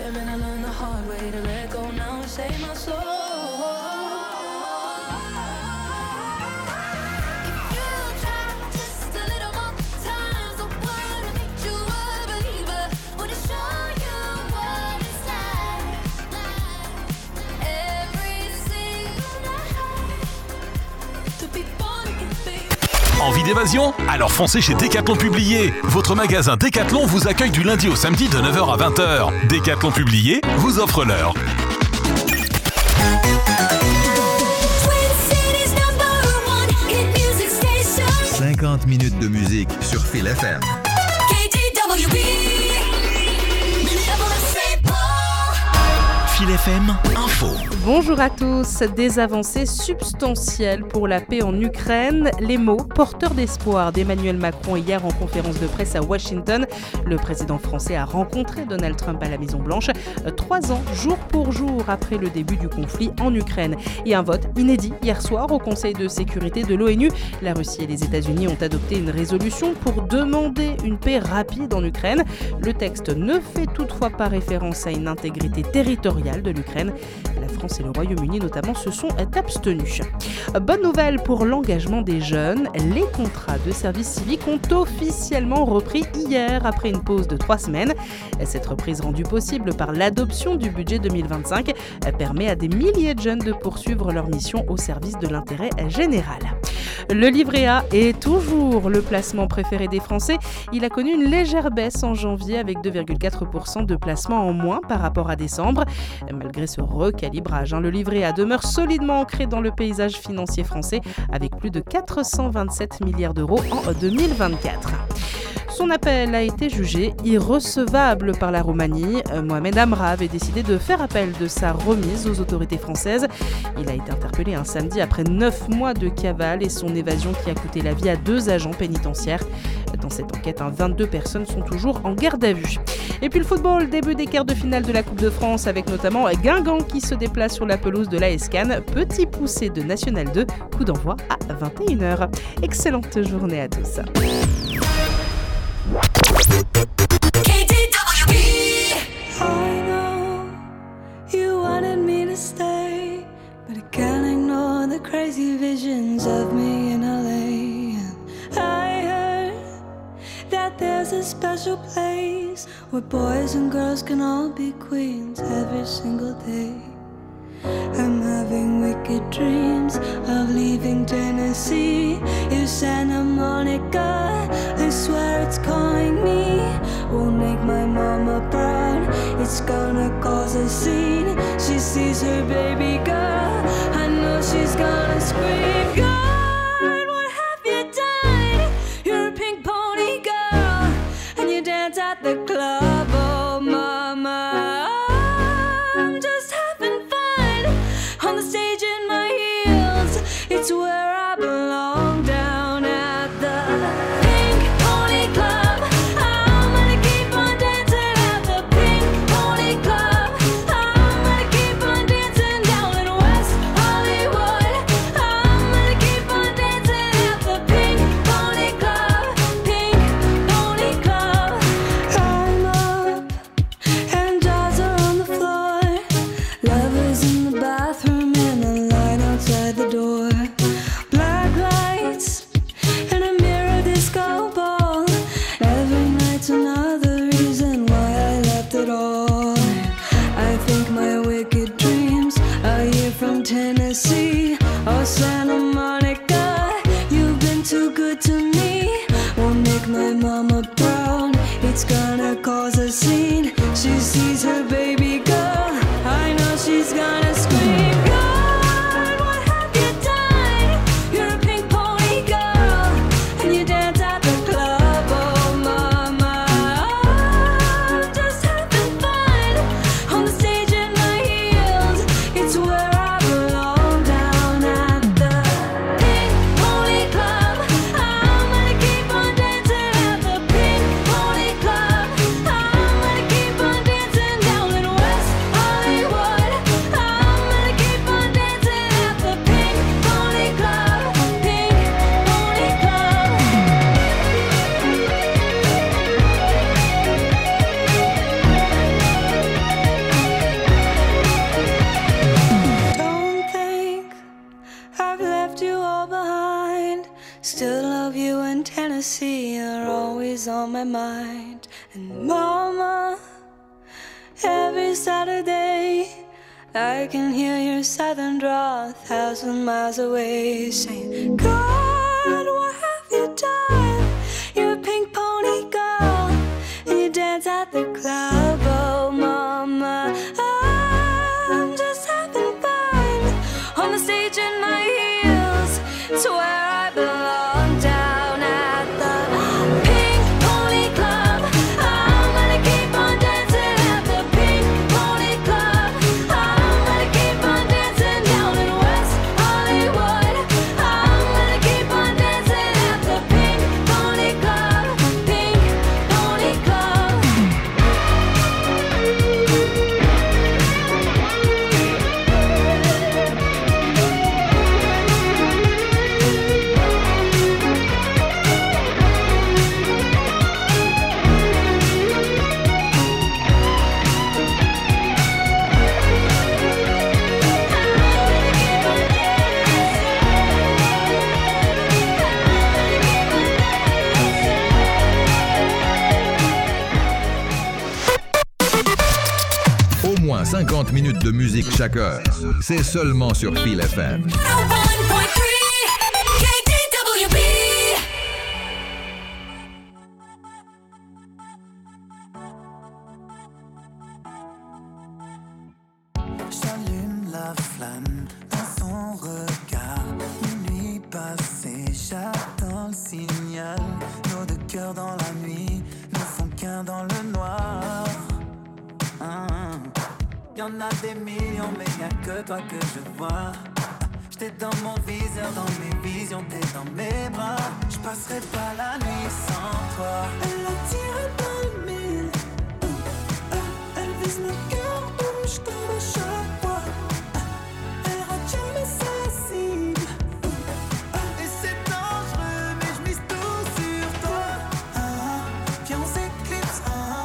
Man, I learned the hard way to let go now and save my soul. Envie d'évasion? Alors foncez chez Decathlon Publié. Votre magasin Decathlon vous accueille du lundi au samedi de 9h à 20h. Decathlon Publié vous offre l'heure. 50 minutes de musique sur Fil FM. Fil FM Info. Bonjour à tous. Des avancées substantielles pour la paix en Ukraine. Les mots porteurs d'espoir d'Emmanuel Macron hier en conférence de presse à Washington. Le président français a rencontré Donald Trump à la Maison-Blanche 3 ans, jour pour jour, après le début du conflit en Ukraine. Et un vote inédit hier soir au Conseil de sécurité de l'ONU. La Russie et les États-Unis ont adopté une résolution pour demander une paix rapide en Ukraine. Le texte ne fait toutefois pas référence à une intégrité territoriale de l'Ukraine. La France et le Royaume-Uni notamment se sont abstenus. Bonne nouvelle pour l'engagement des jeunes. Les contrats de service civique ont officiellement repris hier après une pause de 3 semaines. Cette reprise rendue possible par l'adoption du budget 2025 permet à des milliers de jeunes de poursuivre leur mission au service de l'intérêt général. Le livret A est toujours le placement préféré des Français. Il a connu une légère baisse en janvier avec 2,4% de placements en moins par rapport à décembre. Malgré ce recalibrage, le livret A demeure solidement ancré dans le paysage financier français avec plus de 427 milliards d'euros en 2024. Son appel a été jugé irrecevable par la Roumanie. Mohamed Amra avait décidé de faire appel de sa remise aux autorités françaises. Il a été interpellé un samedi après 9 mois de cavale et son évasion qui a coûté la vie à 2 agents pénitentiaires. Dans cette enquête, 22 personnes sont toujours en garde à vue. Et puis le football, début des quarts de finale de la Coupe de France avec notamment Guingamp qui se déplace sur la pelouse de l'AS Cannes. Petit poussé de National 2, coup d'envoi à 21h. Excellente journée à tous. I know you wanted me to stay, but I can't ignore the crazy visions of me in LA. And I heard that there's a special place where boys and girls can all be queens every single day. I'm having wicked dreams of leaving Tennessee. If Santa Monica, I swear it's calling me. Won't make my mama proud, it's gonna cause a scene. She sees her baby girl, I know she's gonna scream. God, what have you done? You're a pink pony girl, and you dance at the club, oh mama. I'm just having fun on the stage in my heels. It's where I belong, down at the Pink Pony Club. I'm gonna keep on dancing at the Pink Pony Club. I'm gonna keep on dancing down in West Hollywood. I'm gonna keep on dancing at the Pink Pony Club. Pink Pony Club. I'm up and jaws are on the floor. Lovers in the bathroom and a line outside the door. Black lights and a mirror disco ball. Every night's another reason why I left it all. I think my wicked dreams are here from Tennessee or Santa Monica. You've been too good to me. Won't make my mama proud. It's gonna cause a scene. She sees her baby girl, I know she's gonna scream. God, what have you done? You're a pink pony girl, and you dance at the club, oh mama. I'm just having fun on the stage in my heels. It's where I belong, down on my mind. And Mama, every Saturday I can hear your southern drawl 1,000 miles away, saying, God, what have you done? You're a pink pony girl, and you dance at the club. Oh, Mama, I'm just having fun on the stage in my heels. It's where I belong, down at the Pink Pony Club. I'm gonna keep on dancing at the Pink Pony Club. I'm gonna keep on dancing down in West Hollywood. I'm gonna keep on dancing at the Pink Pony Club. Pink Pony Club. Au moins 50 minutes de musique chaque heure. C'est seulement sur Feel FM. 101.3 KTWB. J'allume la flamme dans son regard. Minuit passée, j'attends le signal. Nos deux cœurs dans la nuit ne font qu'un dans le noir. Y'en a des millions, mais y'a que toi que je vois. J'étais dans mon viseur, dans mes visions, t'es dans mes bras. J'passerai pas la nuit sans toi. Elle attire dans le mille. Elle vise mon cœur, j'tombe à chaque fois. Elle rate jamais sa cible. Et c'est dangereux, mais j'mise tout sur toi. Puis on s'éclipse,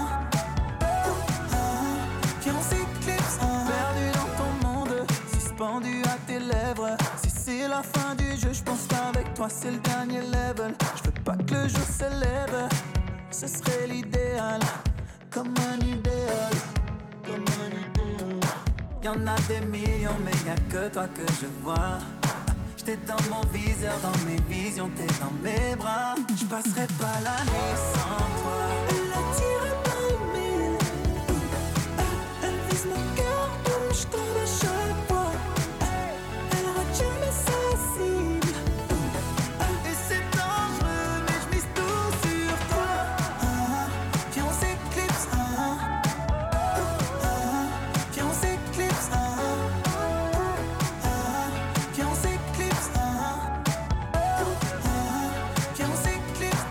puis on s'éclipse. Perdu dans ton monde, suspendu à tes lèvres. Si c'est la fin du jeu, j'pense qu'avec toi c'est le dernier level. J'veux pas que le jour se lève, ce serait l'idéal. Comme un idéal, comme un idéal. Y'en a des millions, mais y'a que toi que je vois. J'étais dans mon viseur, dans mes visions, t'es dans mes bras. J'passerai pas la nuit sans toi. Elle attire dans le mille. Elle vise mon cœur, j'tombe à chaque fois. Elle rate jamais sa cible. Et c'est dangereux, mais j'mise tout sur toi. Puis on s'éclipse, puis on s'éclipse, puis on s'éclipse, puis on s'éclipse.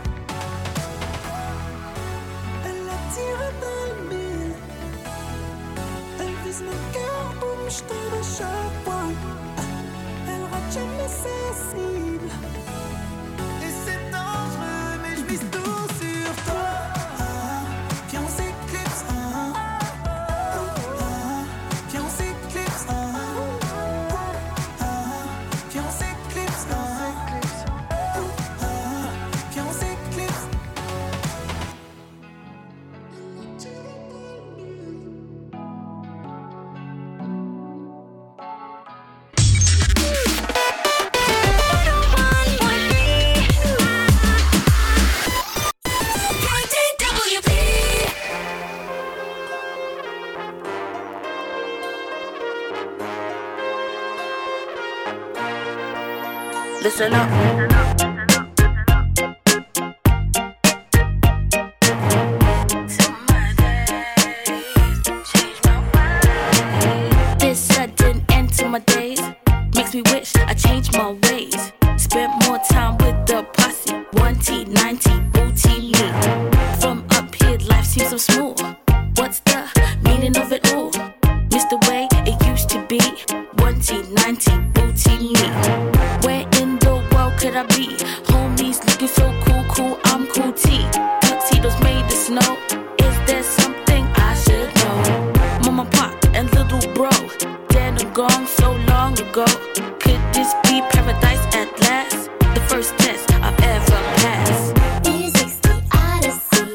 Elle attire dans le mille. Elle vise mon cœur, j'tombe à chaque fois. Elle rate jamais sa cible. Et c'est dangereux, mais j'mise tout sur toi. Puis on s'éclipse, puis on s'éclipse, puis on s'éclipse, puis on s'éclipse. Listen up. This sudden end to my days makes me wish I changed my ways. Spent more time with the posse. 1T, 9T, booty me. From up here, life seems so smooth. What's the meaning of it all? Miss the way it used to be. 1T, 9T, booty me. Where in the world could I be? Homies looking so cool, cool, I'm cool T. Tuxedos made of snow. Is there something I should know? Mama, pop, and little bro, dead and gone so long ago. Could this be paradise at last? The first test I've ever passed. 360 Odyssey.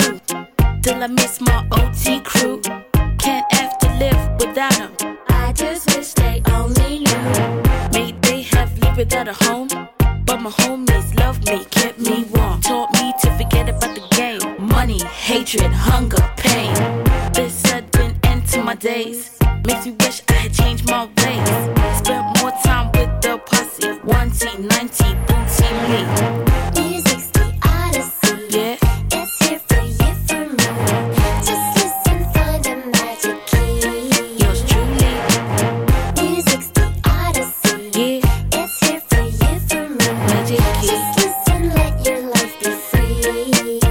do. Till I miss my OT crew. Can't have to live without them. I just wish they only knew. May they have lived without a home, but my homies loved me, kept me warm. Taught me to forget about the game. Money, hatred, hunger, pain. This sudden end to my days makes me wish I had changed my ways. Spent more time with the posse. 1T, 90, booty me. Music's the odyssey. Yeah. It's here for you, for me. Just listen for the magic key. Yours truly. Music's the odyssey. Yeah. It's here for you, for me. Magic key. Just listen, let your life be free.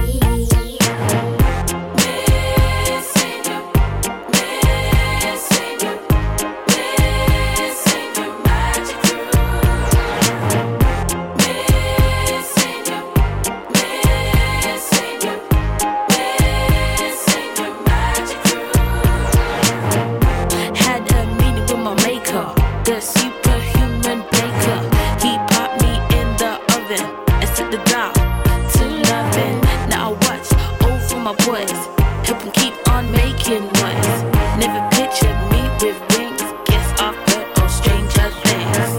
Missing you, missing you, missing your magic crew. Missing you, missing you, missing your magic crew. Had a meeting with my maker, the superhuman baker. He popped me in the oven and set the dial to loving. Now I watch over my boys, help them keep on making noise. Never pictured me with wings. Guess I've heard of stranger things.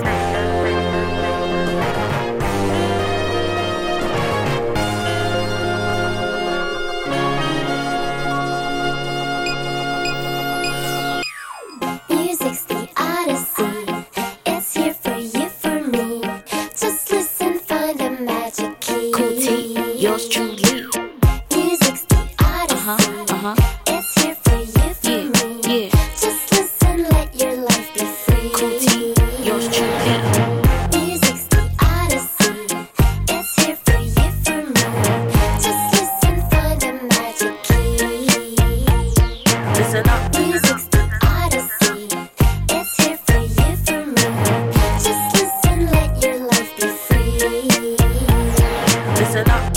Music's the odyssey. It's here for you, for me. Just listen, find the magic key. Cool T, yours truly. Music's the odyssey. It's here for you, for Yeah, me. yeah. Just listen, let your life be free. Cool T, yours truly. Music's the odyssey. It's here for you, for me. Just listen, find the magic key. Listen up. Music's the odyssey. It's here for you, for me. Just listen, let your life be free. Listen up.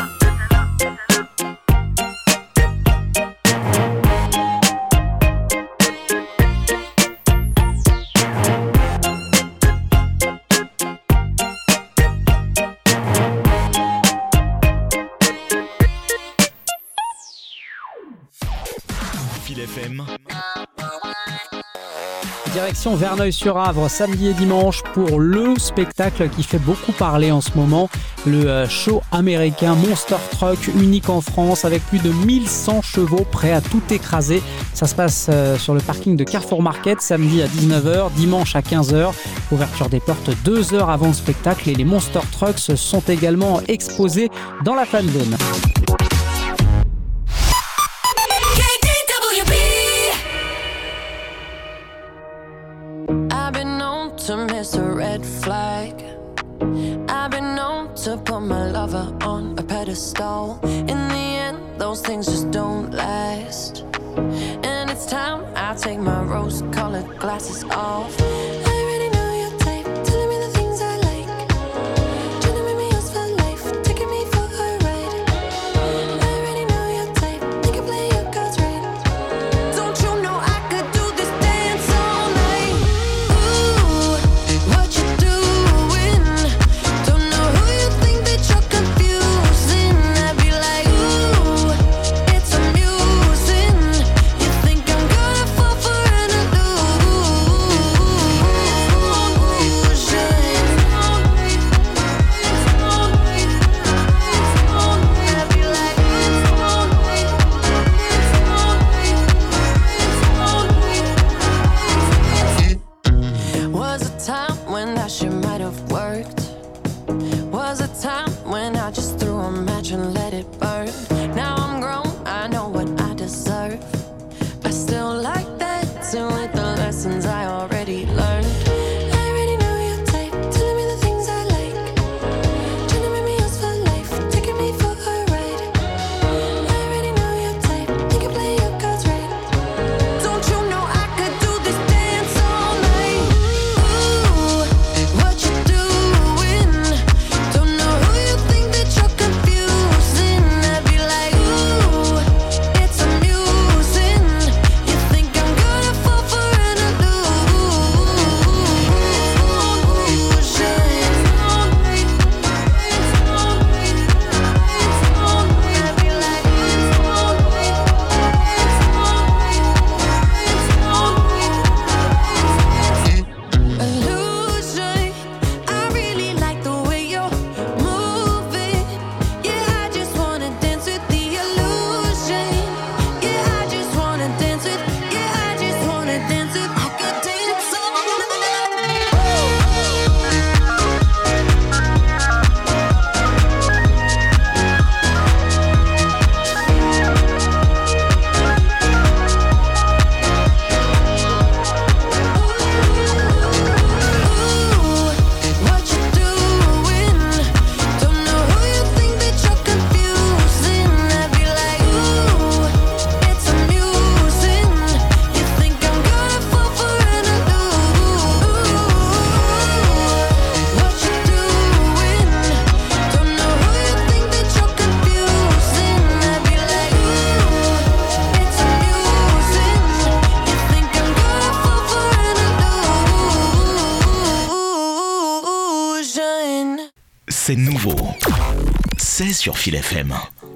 Fil FM. Direction Verneuil-sur-Avre, samedi et dimanche pour le spectacle qui fait beaucoup parler en ce moment, le show américain Monster Truck, unique en France avec plus de 1100 chevaux prêts à tout écraser. Ça se passe sur le parking de Carrefour Market, samedi à 19h, dimanche à 15h. Ouverture des portes 2 heures avant le spectacle et les Monster Trucks sont également exposés dans la fan zone. I've been known to miss a red flag. I've been known to put my lover on a pedestal. In the end, those things just don't last. And it's time I take my rose-colored glasses off. I already know your type, telling me the things I like. Trying to make me yours for life, taking me for a ride. I already know your type, you can play your cards right. Don't you know I could do this dance all night? Ooh, what you doing? Don't know who you think that you're confusing. I'd be like, ooh, it's amusing. You think I'm gonna fall for an illusion? c'est nouveau. C'est sur Fil FM.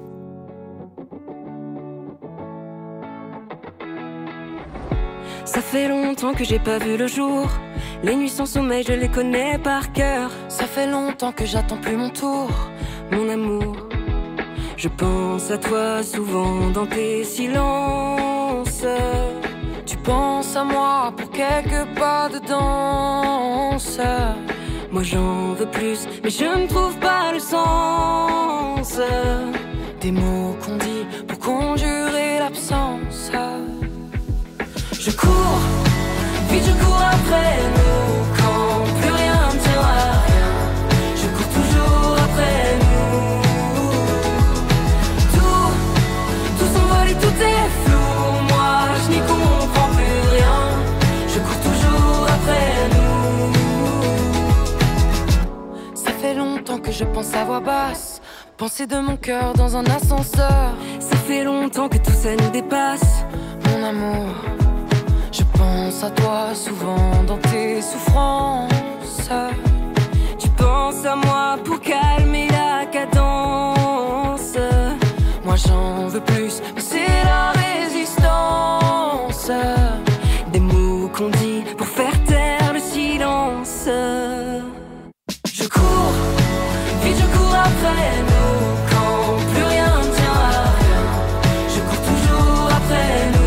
Ça fait longtemps que j'ai pas vu le jour. Les nuits sans sommeil, je les connais par cœur. Ça fait longtemps que j'attends plus mon tour, mon amour. Je pense à toi souvent dans tes silences. Tu penses à moi pour quelques pas de danse. Moi j'en veux plus, mais je ne trouve pas le sens des mots qu'on dit pour conjurer l'absence. Je cours, vite je cours après nous. Quand plus rien ne tient à rien, je cours toujours après nous. Tout s'envole et tout est flou. Moi je n'y comprends plus rien. Je cours toujours après nous. Ça fait longtemps que je pense à voix basse, penser de mon cœur dans un ascenseur. Ça fait longtemps que tout ça nous dépasse, mon amour. Je pense à toi souvent dans tes souffrances. Tu penses à moi pour calmer la cadence. Moi j'en veux plus, mais c'est la résistance des mots qu'on dit pour faire taire le silence. Je cours, vite je cours après nous. Quand plus rien ne tient à rien, je cours toujours après nous.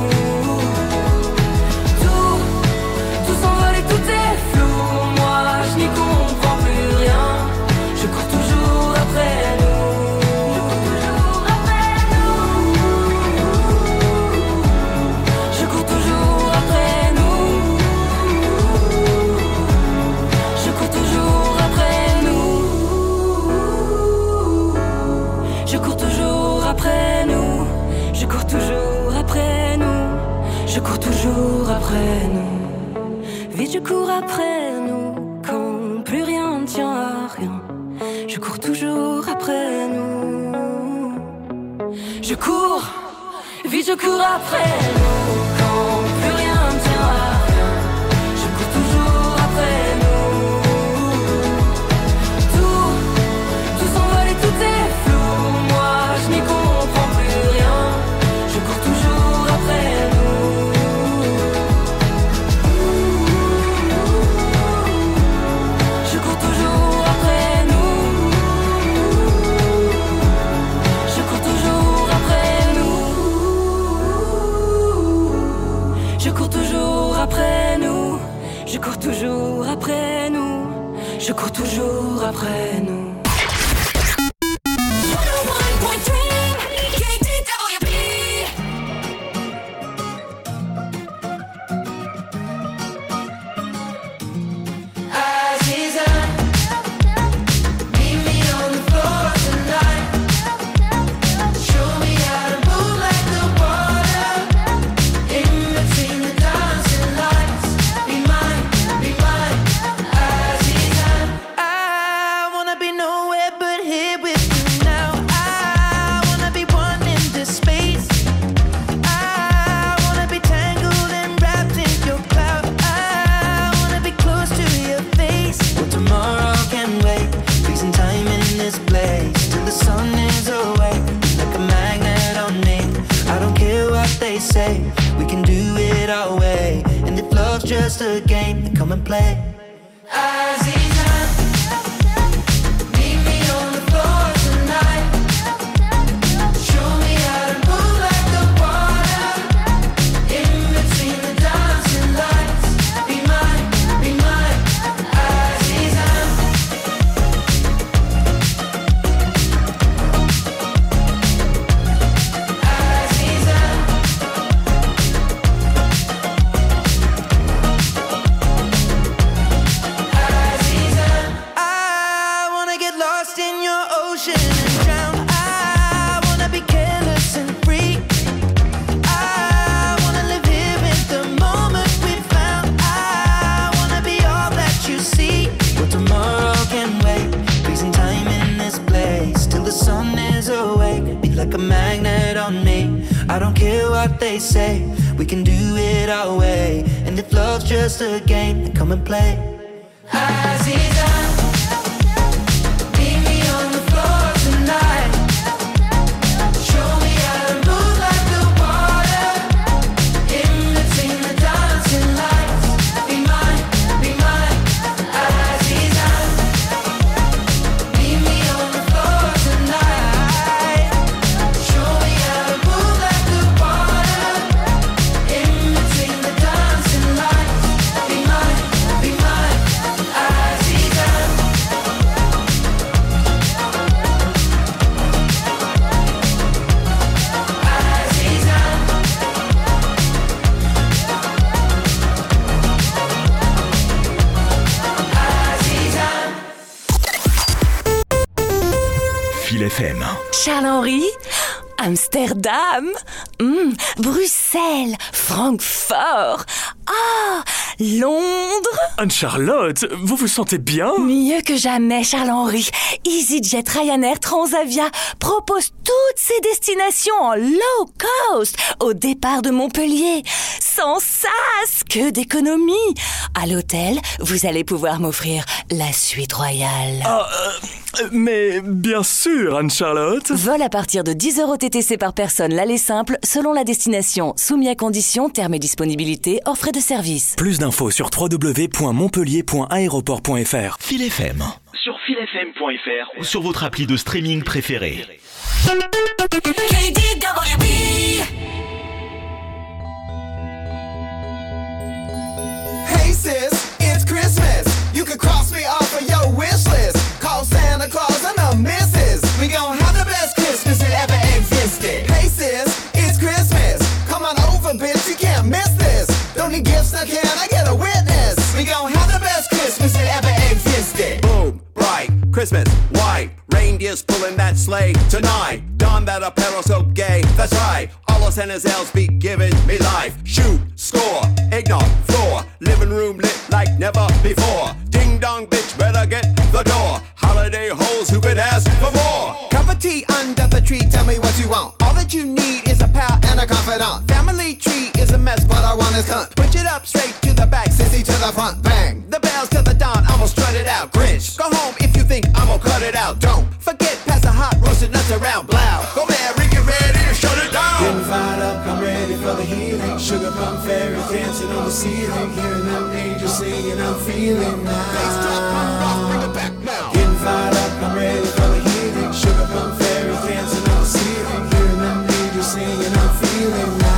Tout est flou, moi je n'y comprends plus rien. Je cours toujours après nous. Je cours toujours après nous. Je cours toujours après nous. Je cours toujours après nous. Je cours toujours après nous. Je cours toujours après nous. Vite je cours après nous, quand plus rien ne tient à rien. Je cours toujours après nous. Je cours, vite je cours après nous, quand plus rien ne tient à rien. Je cours toujours après nous. Tout s'envole et tout est flou. Moi je n'y comprends plus rien. Je cours toujours après nous. Je cours toujours après nous. Je cours toujours après nous. Je cours toujours après nous. We can do it our way, and if love's just a game, then come and play. They say we can do it our way, and if love's just a game, then come and play. Aziza, FM. Charles-Henri, Amsterdam, Bruxelles, Francfort, Londres. Anne-Charlotte, vous vous sentez bien? Mieux que jamais, Charles-Henri. EasyJet, Ryanair, Transavia proposent toutes ces destinations en low cost au départ de Montpellier. Sans sas, que d'économie. À l'hôtel, vous allez pouvoir m'offrir la suite royale. Mais bien sûr, Anne-Charlotte. Vol à partir de 10 € TTC par personne, l'aller simple, selon la destination. Soumis à conditions, termes et disponibilité, hors frais de service. Plus d'infos sur www.montpellier.aéroport.fr. Fil FM. Sur filfm.fr ou sur votre appli de streaming préférée. KDWB. Hey sis, it's Christmas. You can cross me off of your wish list. Call Santa Claus and the missus. We gon' have the best Christmas that ever existed. Hey sis, it's Christmas. Come on over, bitch, you can't miss this. Don't need gifts, now can I get a witness? We gon' have the best Christmas that ever existed. Boom, bright, Christmas, white. Reindeers pulling that sleigh tonight. Don that apparel so gay, that's right. All those Santa's elves be giving me life. Shoot, score, eggnog, floor. Living room lit like never before. Ding dong, bitch, better get the door. Holiday hoes who could ask for more. Cup of tea under the tree, tell me what you want. All that you need is a pal and a confidant. Family tree is a mess, but I want his cunt. Push it up straight to the back, sissy to the front, bang. The bells to the dawn, I'ma strut it out. Grinch, go home if you think I'ma cut it out. Don't forget, pass the hot roasted nuts around, blow. Go Mary, get ready to shut it down. Getting fired up, I'm ready for the healing. Sugar plum fairy dancing on the ceiling. Hearing them angels singing, I'm feeling now. Bring it back now. Getting fired up, I'm ready for the healing. Sugar plum fairy dancing on the ceiling. Hearing them angels singing, I'm feeling now.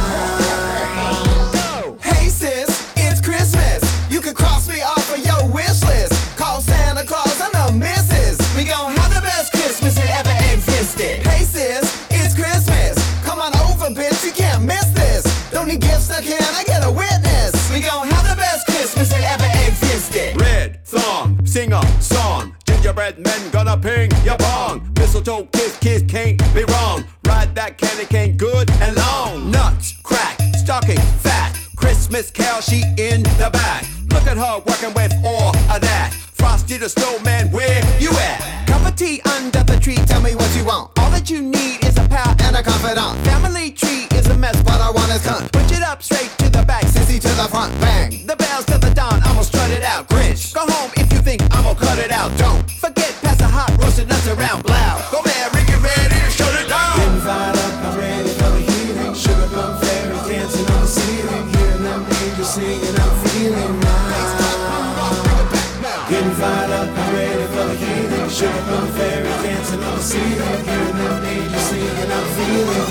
Hey sis, it's Christmas. You can cross me off of your wish list. Call Santa Claus and the missus. We gon' have the best Christmas that ever existed. Hey sis, it's Christmas. Come on over, bitch, you can't miss this. Don't need gifts, now can I get a witness? We gon' have the best Christmas that ever existed. Red thong, sing a song. Gingerbread men gonna ping your bong. Mistletoe kiss, kiss can't be wrong. Ride that candy cane good and long. Nuts, crack, stocking fat. Christmas cow, she in the back. Look at her working with all of that. Frosty the snowman, where you at? Cup of tea under the tree, tell me what you want. All that you need is a pal and a confidant. Family tree is a mess, but I want his cunt. Push it up straight to the back, sissy to the front, bang. The bells to the dawn, I'ma strut it out. Grinch, go home if you think I'ma cut it out. Don't forget, pass the hot roasted nuts around, blow. Go Mary, get ready to shut it down. Getting fired up, I'm ready for the healing. Sugar plum fairy dancing on the ceiling. Hearing them angels singing, I'm feeling now. Getting fired up, I'm ready for the healing. Sugar plum fairy dancing on the ceiling. Hearing them angels singing, I'm feeling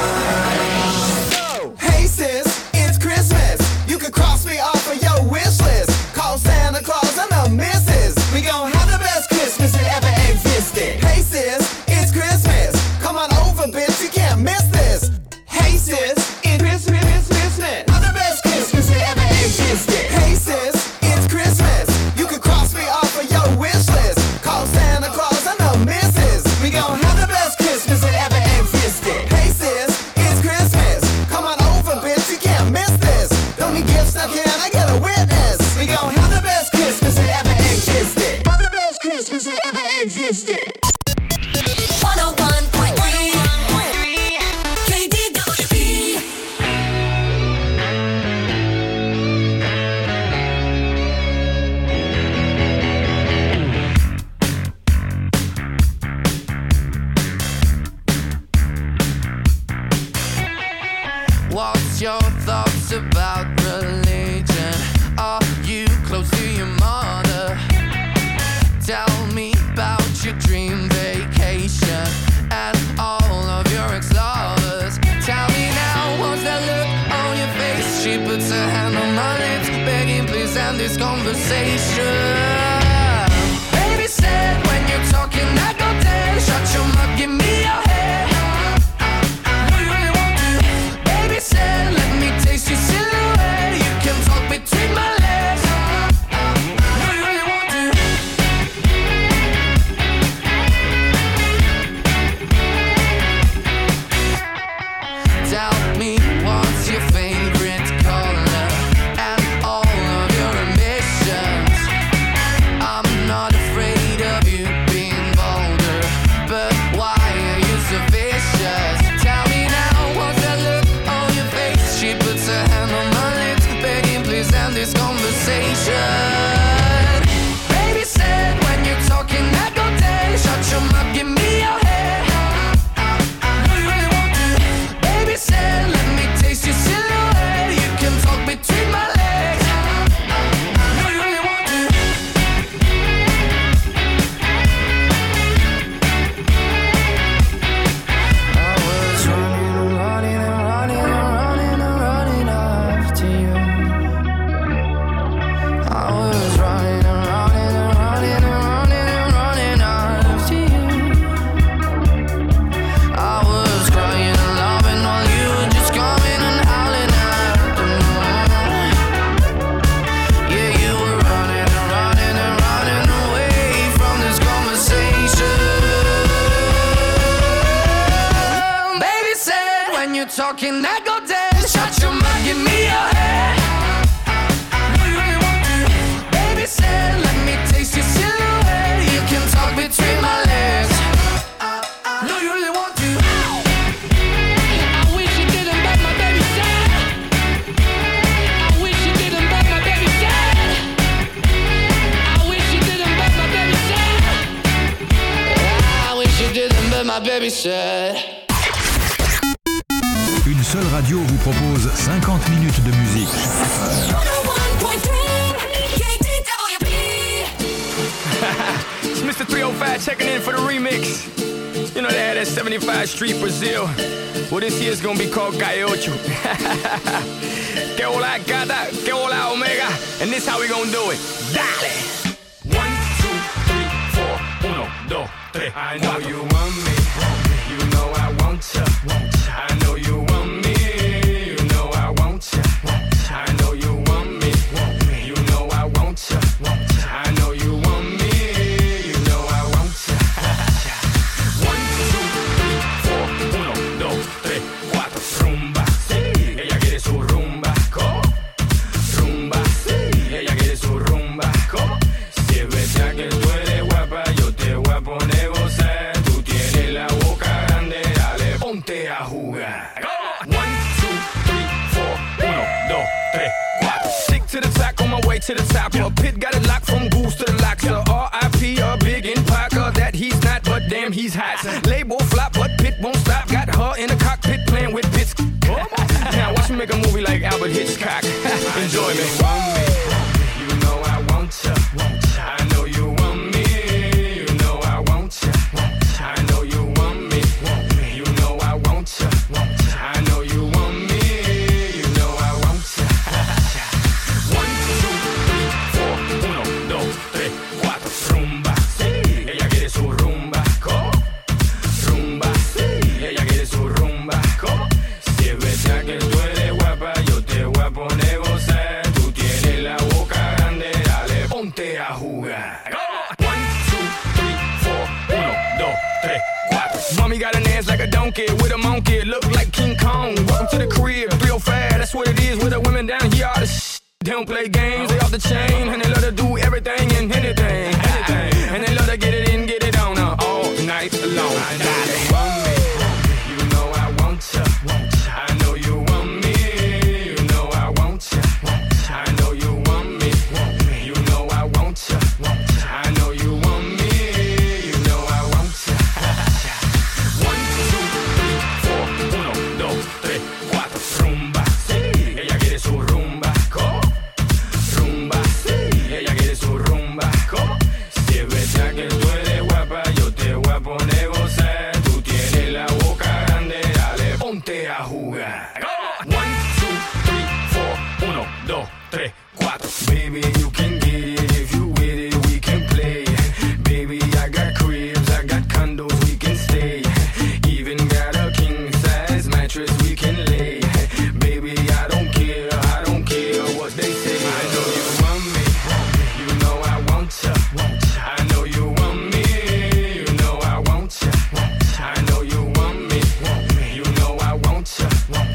now. Hey sis, it's Christmas. You can cross me off of your wish list. Call Santa Claus and the missus. We gon' have the best Christmas that ever existed. Hey sis, it's Christmas. Come on over, bitch, you can't miss this. Hey sis, it's Christmas. Have the best Christmas that ever existed. Hey sis, it's Christmas. You can cross me off of your wish list. Call Santa Claus and the missus. We gon' have the best Christmas that ever existed. Hey sis, it's Christmas. Come on over, bitch, you can't miss this. Don't need gifts, now can I get a witness? We gon' have the best Christmas that ever existed. Have the best Christmas that ever existed. 101.3 KDWB. What's your thoughts about religion? Are you close to your mother? Tell me about your dream vacation and all of your ex-lovers. Tell me now, what's that look on your face? She puts her hand on my lips, begging please end this conversation. Baby said when you're talking I go dead. Shut your mouth, give me your head. What do you really want to? Baby said let me taste your silhouette. You can talk between my legs. What do you really want to? Tell me what's your favorite color and all of your ambitions. I'm not afraid of you being bolder, but why are you so vicious? Tell me now, what's that look on your face? She puts her hand on my lips, begging please end this conversation. Baby said when you're talking that go down, shut your mouth, give me your head. Do you really want to? Baby said let me taste your silhouette. You can talk between my legs. Do you really want to? I was running and running and running and running and running after you. I was running and running and running and running and running after you. I was crying and loving while you were just coming and howling at the moon. Yeah, you were running and running and running away from this conversation. Baby said when you're talking that go down, shut your mouth, give me your head. Do you really want to? Baby said let me taste your silhouette. You can talk between my legs. Do you really want to? I wish you didn't, but my baby said. I wish you didn't, but my baby said. I wish you didn't, but my baby said. I wish you didn't, but my baby said. Une seule radio vous propose 50 minutes de musique. It's Mr. 305 checking in for the remix. You know they had that 75 Street Brazil. Well, this year's gonna be called Calle Ocho. Que hola gata, que hola omega. And this how we gonna do it. Dale! 1, 2, 3, 4, 1, 2, 3. I know you want me. You know I want ya. I know you want me. You know I want ya. I know you want me. You know I want ya. I know you want me. You know I want ya. 1, 2, 3, 4, 1, 2, 3, 4. Rumba, sí. Ella quiere su rumba. ¿Cómo? Rumba, sí. Ella quiere su rumba. ¿Cómo? Si es verdad que tú eres guapa, yo te voy a poner a gozar. Tú tienes la boca grande, dale, ponte a jugar. 1, 2, 3, 4, 1, 2, 3, 4. Stick to the top on my way to the top. A pit got it locked from goose to the locks. R.I.P. a big in Parker that he's not, but damn he's hot. Label flop, but Pit won't stop. Got her in the cockpit playing with bits. Now watch me make a movie like Albert Hitchcock. Enjoy me. You know I want ya. I know you want me. You know I want ya. I know you want me. You know I want ya. I know you want me. You know I want ya. 1, 2, 3, 4, 1, 2, 3, 4. Rumba, sí. Ella quiere su rumba. ¿Cómo? Rumba, sí. Ella quiere su rumba. ¿Cómo? Si es verdad que tú eres guapa, yo te voy a poner a gozar. Tú tienes la boca grande, dale, ponte a jugar. 1, 2, 3, 4, 1, 2, 3, 4. Mommy got an ass like a donkey with a monkey, look like King Kong. Welcome to the crib, 305, that's what it is with the women down here. All the shit. They don't play games, they off the chain, and they love to do everything and anything. And they love to get it in, get it on all night long. Dale. You know I want ya. I know you want me. You know I want ya. I know you want me. You know I want ya. I know you want me. You know I want ya. 1, 2, 3, 4, 1, 2, 3, 4. Rumba, sí. Ella quiere su rumba. ¿Cómo? Rumba, sí. Ella quiere su rumba. ¿Cómo? Si es verdad que tú eres guapa, yo te voy a poner a gozar. Tú tienes la boca grande, dale, ponte a jugar. 1, 2, 3, 4, 1, 2, 3, 4. Baby, you can get it if you with it, we can play. Baby, I got cribs, I got condos, we can stay. Even got a king size mattress we can lay. Baby, I don't care what they say. I know you want me, you know I want ya. I know you want me, you know I want ya. I know you want me, you know I want ya.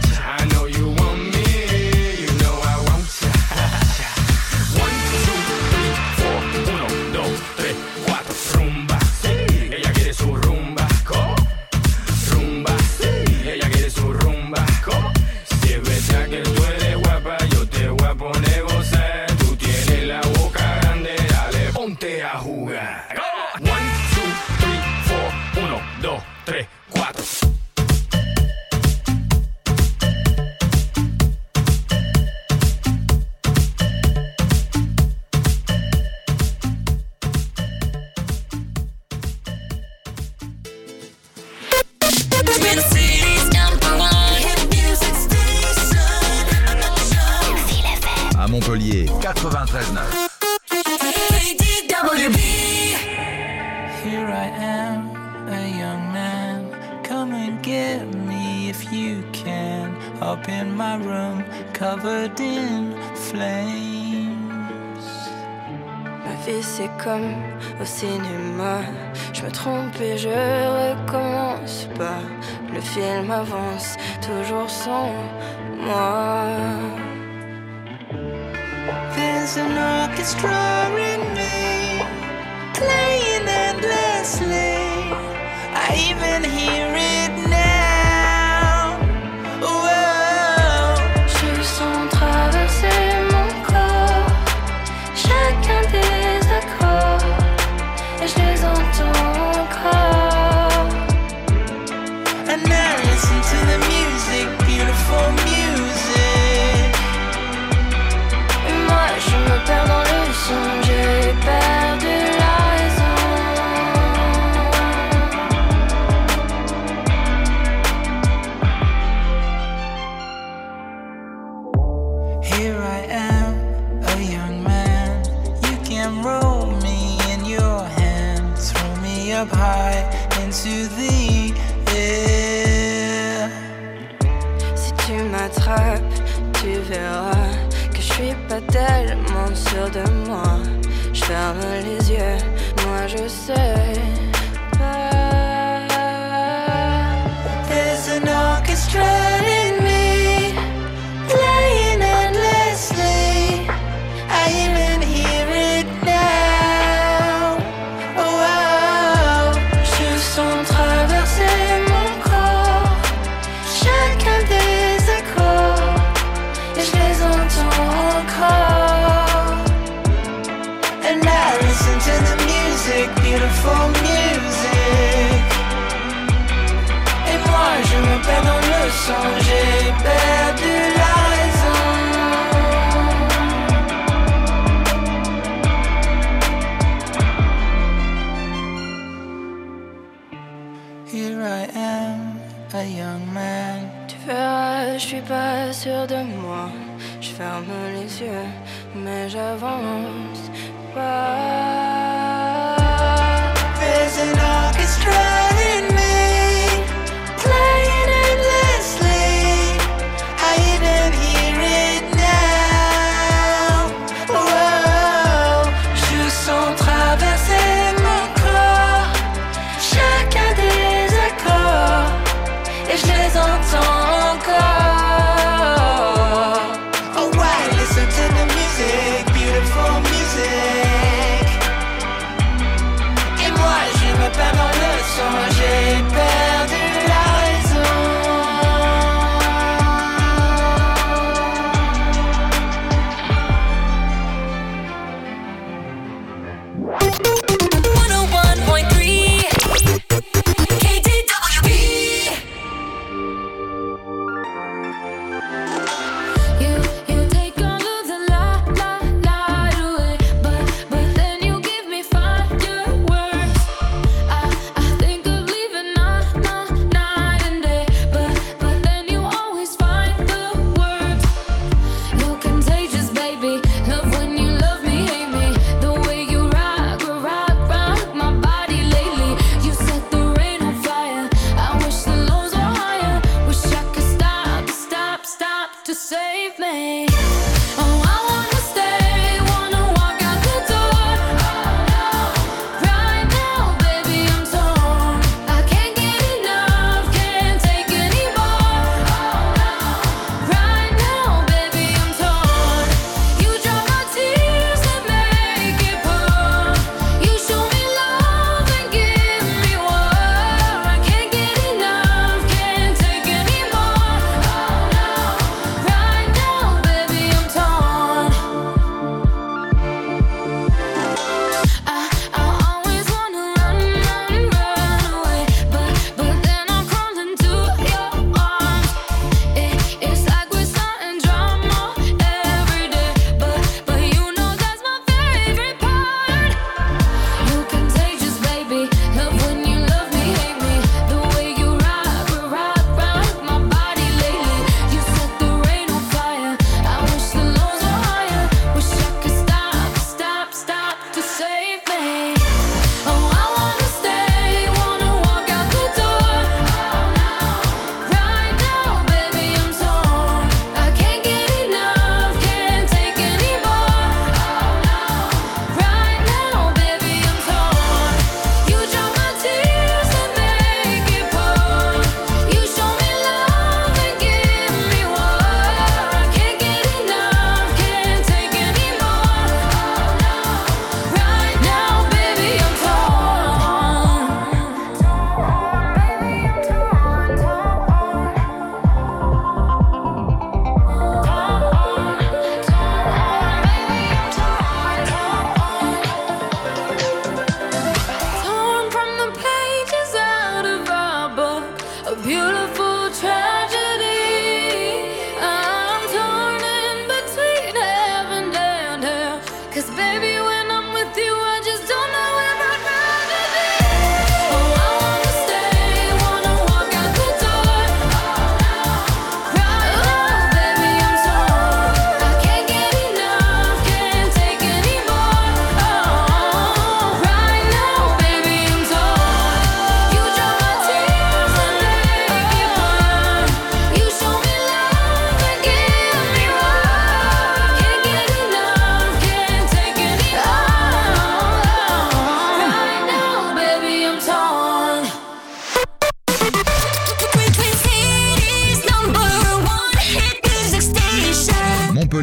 93.9. Here I am, a young man. Come and get me if you can. Up in my room, covered in flames. Ma vie c'est comme au cinéma. Je me trompe et je recommence pas. Le film avance toujours sans moi. There's an orchestra in me, playing endlessly. I even hear it now. Whoa. Je sens traverser mon corps chacun des accords et je les entends encore. And now listen to the music, beautiful music. Et moi je me perds dans le son, j'ai perdu la raison. Here I am, a young man. You can roll me in your hand, throw me up high into the air. Si tu m'attrapes, tu verras que je suis pas tellement sûre de moi. Je ferme les yeux, moi je sais pas. There's an orchestra in me, playing endlessly. I even hear it now. Oh, je sens traverser mon corps chacun des accords et je les entends encore. And I listen to the music, beautiful music. Et moi je me perds dans le son, j'ai perdu la raison. Here I am, a young man. Tu verras, je suis pas sûre de moi. Je ferme les yeux, mais j'avance pas. There's an orchestra in me, playing endlessly. I even hear it now. Whoa. Je sens traverser mon corps chacun des accords et je les entends encore. Oh, why listen to the music, beautiful music. Et moi je me perds dans le son,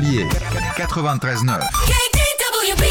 Montpellier, 93.9. KDWB.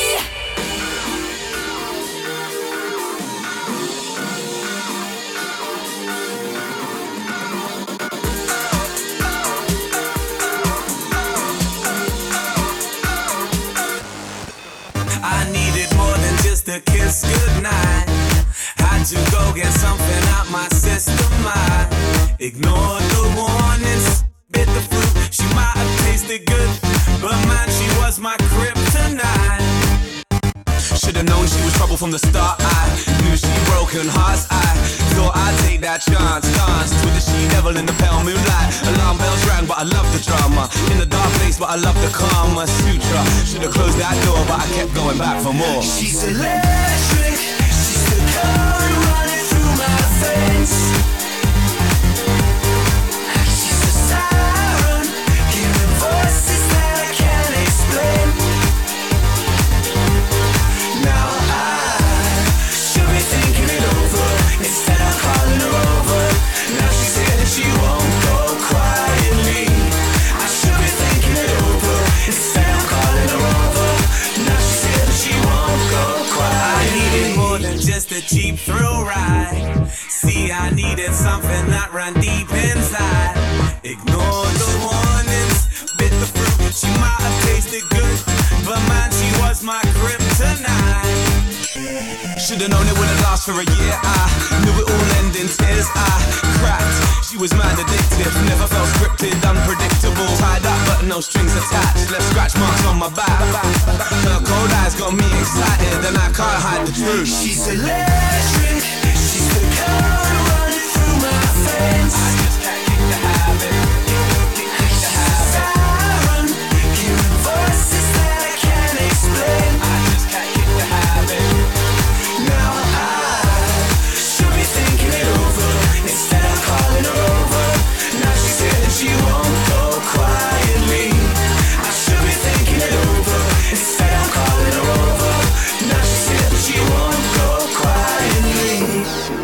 I needed more than just a kiss goodnight. Had to go get something out my system. I ignored the warnings, bit the fruit. She might have tasted good, but man, she was my kryptonite. Should've known she was trouble from the start. I knew she broken hearts. I thought I'd take that chance. Danced with the she-devil in the pale moonlight. Alarm bells rang, but I love the drama. In the dark place, but I love the Kama Sutra. Should've closed that door, but I kept going back for more. She's electric. She's the current running through my veins. She's a siren, hearing voices that I can't explain. Now I should be thinking it over. Instead I'm calling her over. Now she said that she won't go quietly. I should be thinking it over. Instead I'm calling her over. Now she said that she won't go quietly. I needed more than just a cheap thrill ride. See, I needed something that ran deep inside. Ignored the warnings, bit the fruit. She might have tasted good, but man, she was my kryptonite. Should've known it wouldn't last for a year. I knew it all end in tears. I cracked. She was mad addictive, never felt scripted, unpredictable. Tied up but no strings attached. Left scratch marks on my back. Her cold eyes got me excited, and I can't hide the truth. She's electric. She's the current running through my veins. I just can't kick the habit. Siren, hearing voices that I can't explain. I just can't kick the habit. Now I should be thinking it over. Instead I'm calling her over. Now she said that she won't go quietly. I should be thinking it over. Instead I'm calling her over. Now she said that she won't go quietly.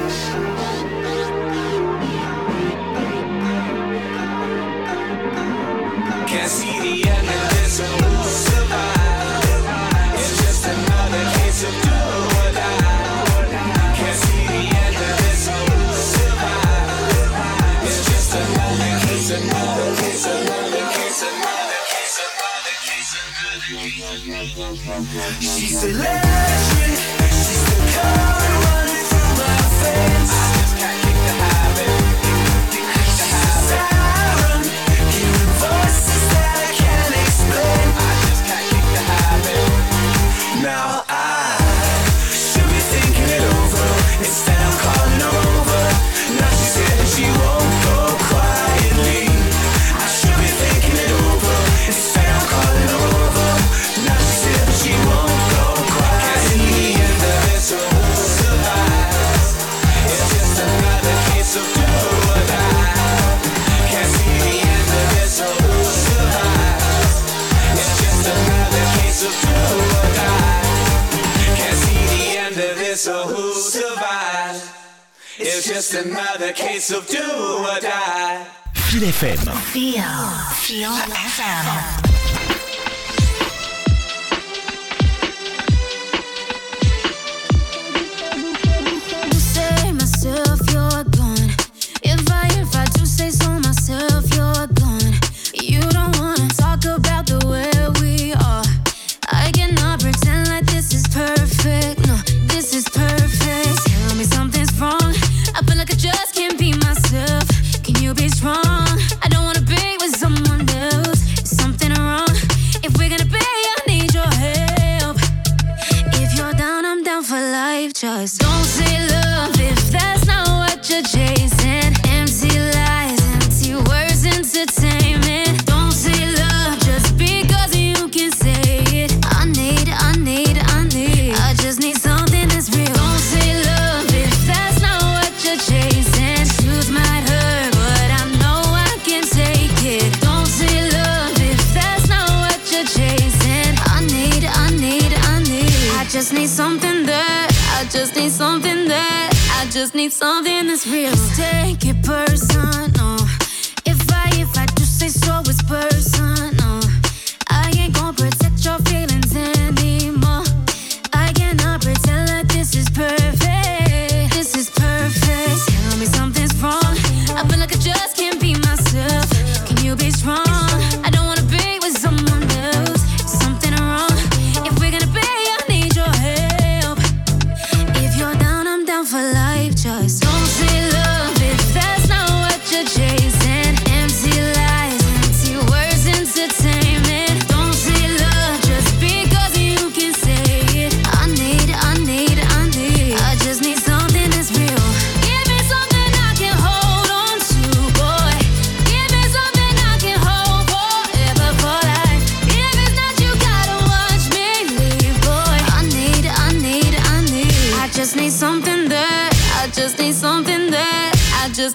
Can't see the end of this, so who'll survive? It's just another case of do or die. Can't see the end of this, so who'll survive? It's just another case, another case, another case, another case, another case, another case. She's electric. She's the current running through my veins. I just can't kick the habit. Siren, hearing voices that I can't explain. I just can't kick the habit. Now I should be thinking it over. Instead I'm calling her over. Now she said that she won't go quietly. I should be thinking it over. Instead I'm calling her over. Now she said that she won't go quietly. Can't see the end of it, so who'll survive? It's just another case of do or die. Can't see the end of it, so who'll survive? It's just another case of do or die. Can't see the end of it, so who'll survive? It's just another case of do or die. Feel FM. Feel FM. Say myself, you're gone. If I do say so myself, you're gone. You don't wanna talk about the way we are. I cannot pretend like this is perfect. No, this is perfect. Tell me something's wrong. I feel like I just can't be myself. Can you be strong? I don't wanna be with someone else. Is something wrong? If we're gonna be, I need your help. If you're down, I'm down for life. Just don't say love if that's not what you're chasing. Empty lies, empty words, entertainment. Don't say love just because you can say it. I just need something that's real. Don't say love if that's not what you're chasing. Truth might hurt, but I know I can take it. Don't say love if that's not what you're chasing. I just need something that I just need something that's real. Take it personal. If I do say so, it's personal.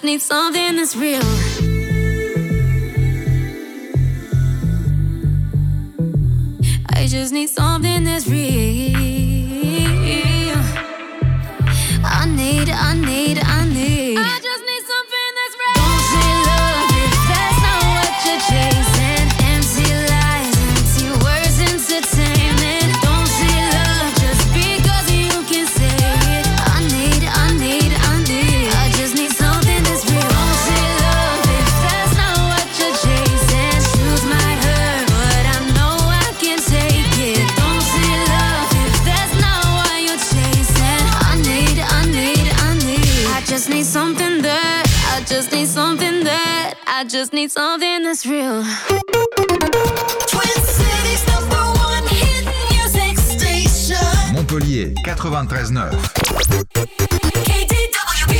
need something that's real. I just need something that's real. I need I just need something that's real. Don't say love if that's not what you're chasing. Empty lies, empty words, entertainment. Don't say love just because you can say it. I need I just need something that's real. Don't say love if that's not what you're chasing. Truth might hurt, but I know I can take it. Don't say love if that's not what you're chasing. I need I just need something that I just need something that I just need something that's real. Twin Cities #1 hit music station. Montpellier 93.9. KDWB.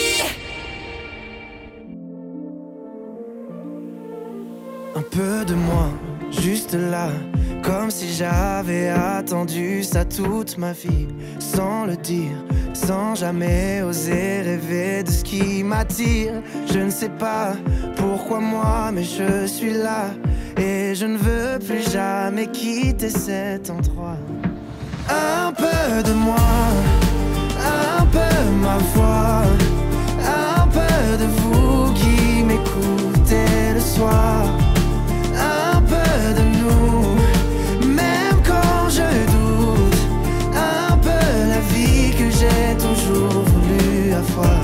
Un peu de moi, juste là, comme si j'avais attendu ça toute ma vie, sans le dire, sans jamais oser rêver de ce qui m'attire. Je ne sais pas pourquoi moi, mais je suis là, et je ne veux plus jamais quitter cet endroit. Un peu de moi, un peu ma voix, un peu de vous qui m'écoutez le soir. Un peu de nous, même quand je doute. Un peu la vie que j'ai toujours voulu avoir.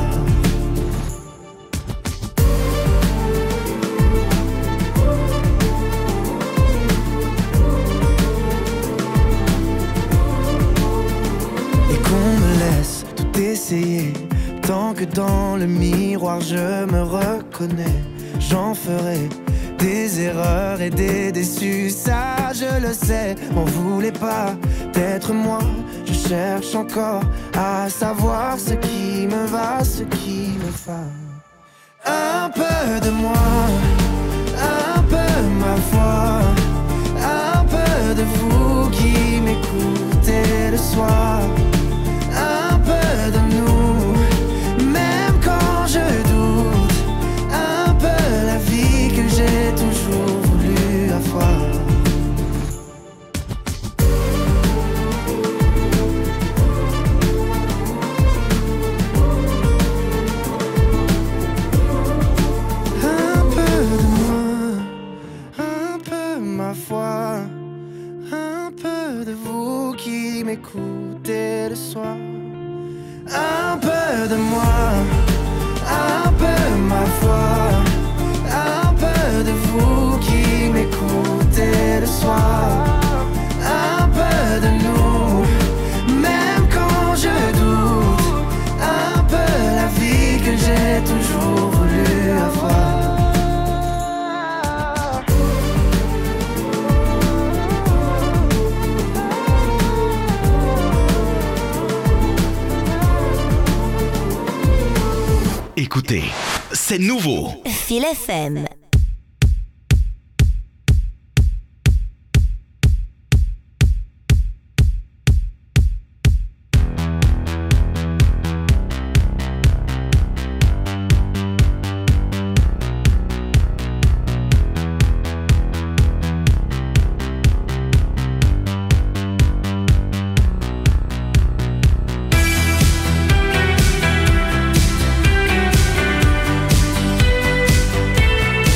Et qu'on me laisse tout essayer, tant que dans le miroir je me reconnais. J'en ferai des erreurs et des déçus, ça je le sais. M'en voulez pas d'être moi, je cherche encore à savoir ce qui me va, ce qui me va. Un peu de moi, un peu ma voix, un peu de vous qui m'écoutez le soir. Un peu de nous, même quand je doute. Un peu la vie que j'ai toujours voulu avoir. Un peu de moi, un peu ma foi, un peu de vous qui m'écoutez le soir. Un peu de moi, un peu ma foi, un peu de vous qui m'écoutez le soir. Un peu de nous, même quand je doute. Un peu la vie que j'ai toujours voulu avoir. Écoutez, c'est nouveau. Feel FM. I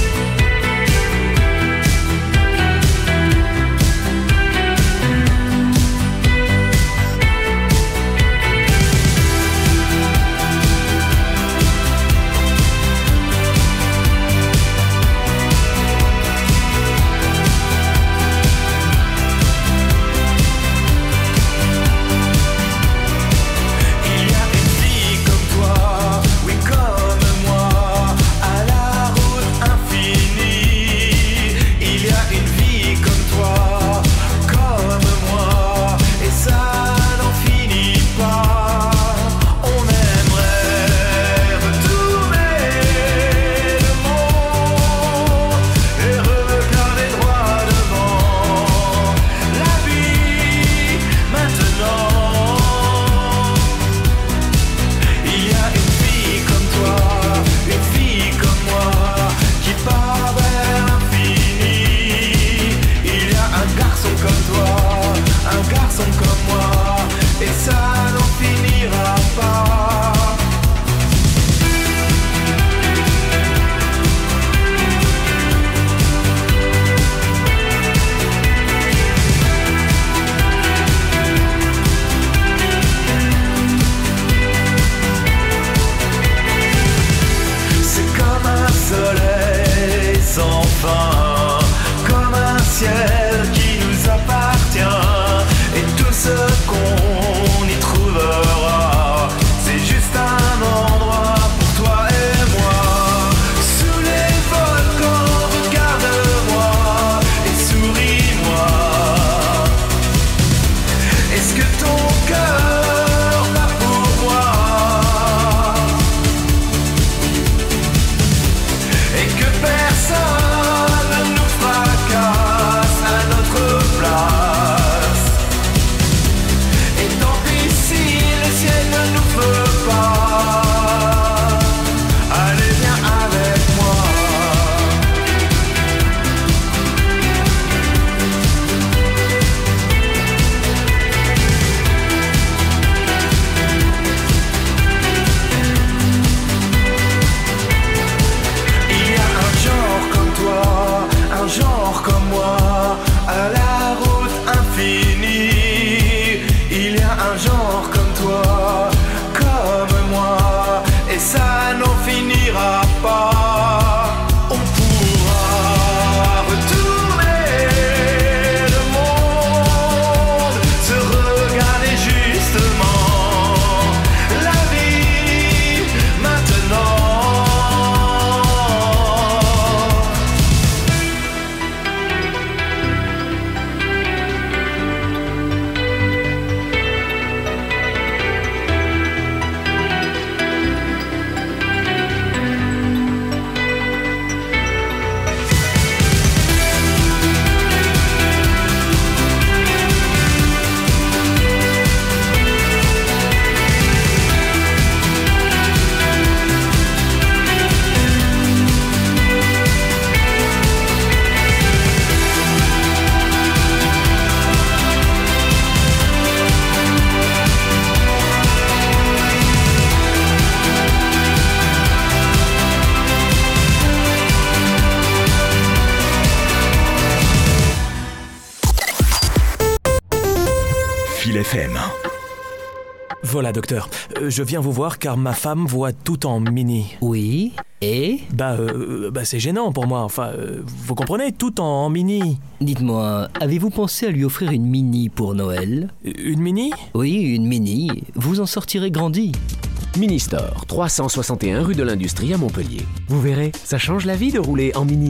Fil FM. Voilà, docteur. Je viens vous voir car ma femme voit tout en mini. Oui, et c'est gênant pour moi. Enfin, vous comprenez, tout en mini. Dites-moi, avez-vous pensé à lui offrir une mini pour Noël ? Une mini ? Oui, une mini. Vous en sortirez grandi. Ministore, 361 rue de l'Industrie à Montpellier. Vous verrez, ça change la vie de rouler en mini.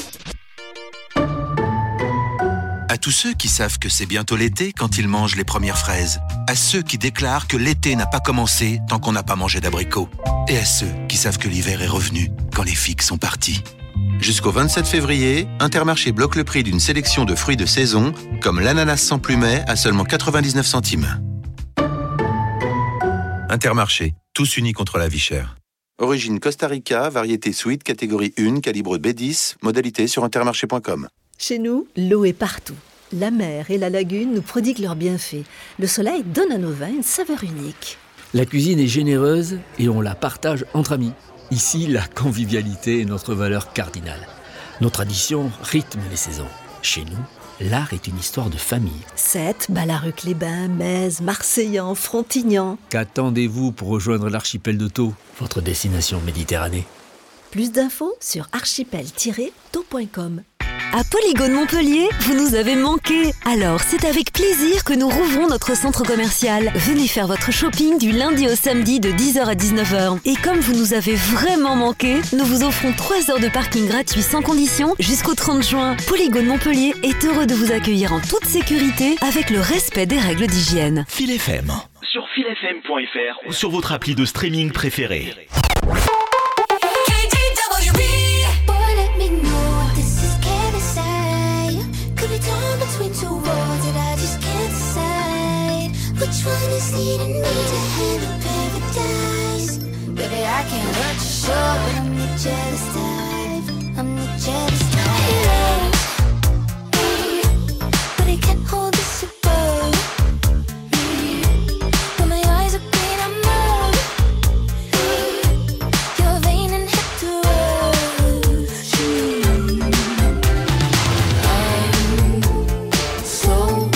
À tous ceux qui savent que c'est bientôt l'été quand ils mangent les premières fraises. À ceux qui déclarent que l'été n'a pas commencé tant qu'on n'a pas mangé d'abricots. Et à ceux qui savent que l'hiver est revenu quand les figues sont parties. Jusqu'au 27 février, Intermarché bloque le prix d'une sélection de fruits de saison, comme l'ananas sans plumet à seulement 99 centimes. Intermarché, tous unis contre la vie chère. Origine Costa Rica, variété sweet, catégorie 1, calibre B10, modalité sur intermarché.com. Chez nous, l'eau est partout. La mer et la lagune nous prodiguent leurs bienfaits. Le soleil donne à nos vins une saveur unique. La cuisine est généreuse et on la partage entre amis. Ici, la convivialité est notre valeur cardinale. Nos traditions rythment les saisons. Chez nous, l'art est une histoire de famille. Sète, Ballaruc-les-Bains, Metz, Marseillan, Frontignan. Qu'attendez-vous pour rejoindre l'archipel de Thau, votre destination Méditerranée ? Plus d'infos sur archipel-thau.com. À Polygone Montpellier, vous nous avez manqué. Alors, c'est avec plaisir que nous rouvrons notre centre commercial. Venez faire votre shopping du lundi au samedi de 10h à 19h. Et comme vous nous avez vraiment manqué, nous vous offrons 3 heures de parking gratuit sans condition jusqu'au 30 juin. Polygone Montpellier est heureux de vous accueillir en toute sécurité avec le respect des règles d'hygiène. Fil FM. Sur filfm.fr ou sur votre appli de streaming préférée. Which one is leading me to heaven paradise? Baby, I can't hurt you, sure, but I'm the jealous type. I'm the jealous type. But I can't hold this above. When my eyes are green, I'm numb. You're vain and hit the road. I'm so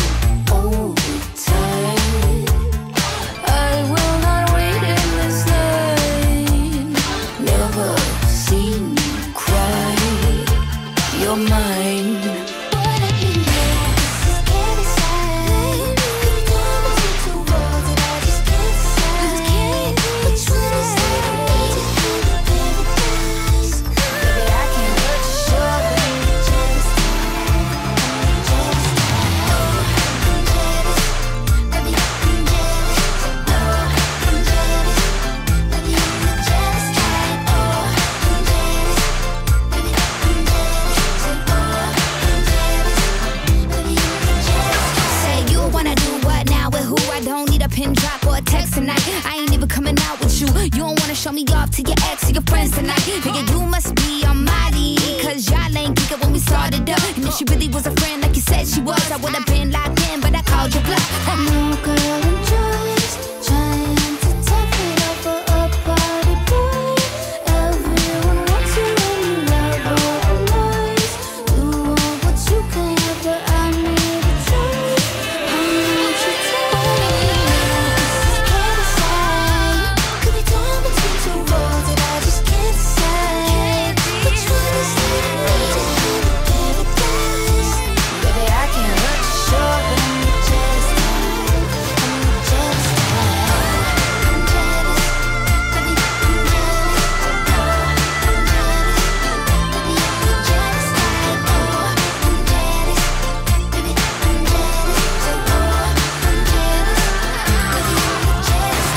show me off to your ex or your friends tonight. Nigga, you must be on my league, cause y'all ain't kick it when we started up. And if she really was a friend like you said she was, I would've been locked in, but I called your bluff. No girl enjoys trying to top it up for a party boy. Everyone wants you when you love all the noise. You want what you can have, but I need a choice. I need what you tell me. Can't decide. Could be torn between two roads that I just can't decide. Which one is leading me to heaven paradise? Baby, I can't hurt you, sure, but I'm the jealous type. I'm the jealous type. I'm jealous. Baby, I'm jealous. I'm jealous. Baby, I'm the jealous type. Oh, I'm jealous. Baby, I'm jealous. So, oh, I'm jealous. Baby, I'm the jealous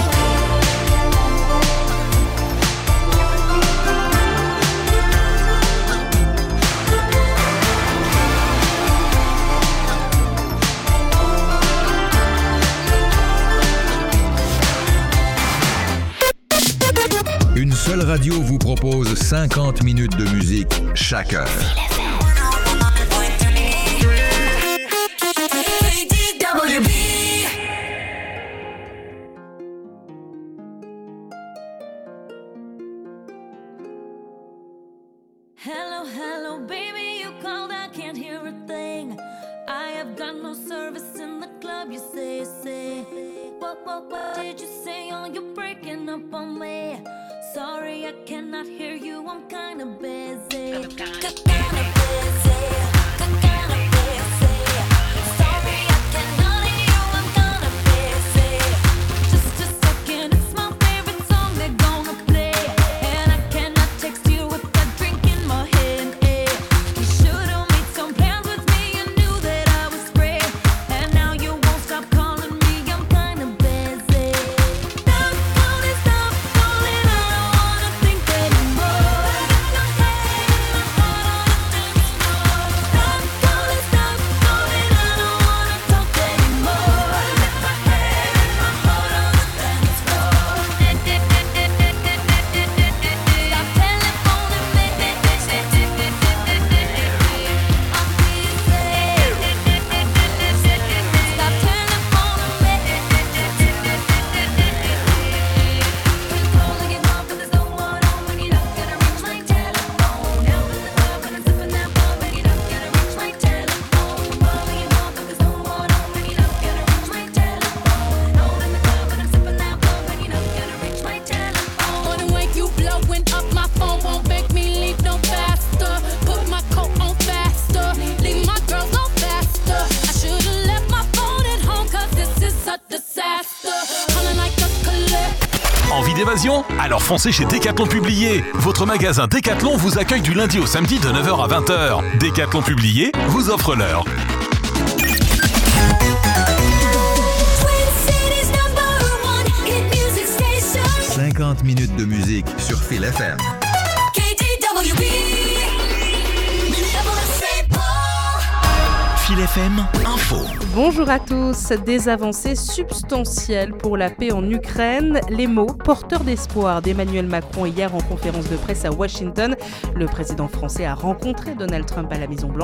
Une seule radio vous propose 50 minutes de musique chaque heure. Hello, hello, baby, you called, I can't hear a thing. I have got no service in the club, you say, What did you say? Oh, you're breaking up on me. Sorry, I cannot hear you. I'm kinda busy. Kinda busy. Envie d'évasion? Alors foncez chez Décathlon Publié. Votre magasin Décathlon vous accueille du lundi au samedi de 9h à 20h. Décathlon Publié vous offre l'heure. « 50 minutes de musique sur Fil FM. » Fil FM Info. Bonjour à tous. Des avancées substantielles pour la paix en Ukraine. Les mots porteurs d'espoir d'Emmanuel Macron hier en conférence de presse à Washington. Le président français a rencontré Donald Trump à la Maison-Blanche.